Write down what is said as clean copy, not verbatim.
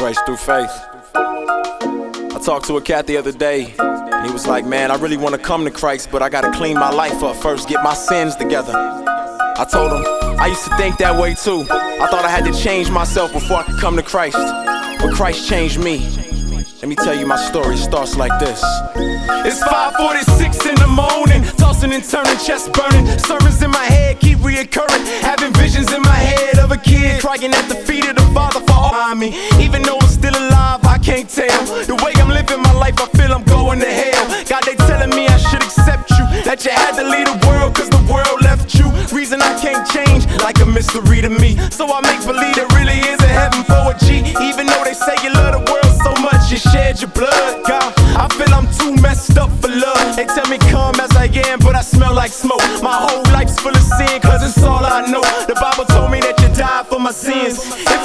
Christ through faith. I talked to a cat the other day, and he was like, man, I really want to come to Christ, but I gotta clean my life up first, get my sins together. I told him, I used to think that way too. I thought I had to change myself before I could come to Christ, but Christ changed me. Let me tell you my story, it starts like this. It's 5:46 in the morning, tossing and turning, chest burning. Sermons in my head keep reoccurring, having visions in my head of a kid crying at the feet of the Father for all me. Even though I'm still alive, I can't tell. The way I'm living my life, I feel I'm going to hell. God, they telling me I should accept you, that you had to leave the world cause the world left you. Reason I can't change, like a mystery to me. So I make believe there really is a heaven for a G. Even though they say you love the world so much, you shed your blood. God, I feel I'm too messed up for love. They tell me come as I am, but I smell like smoke. My whole life's full of sin, cause it's all I know. The Bible told me that you died for my sins. If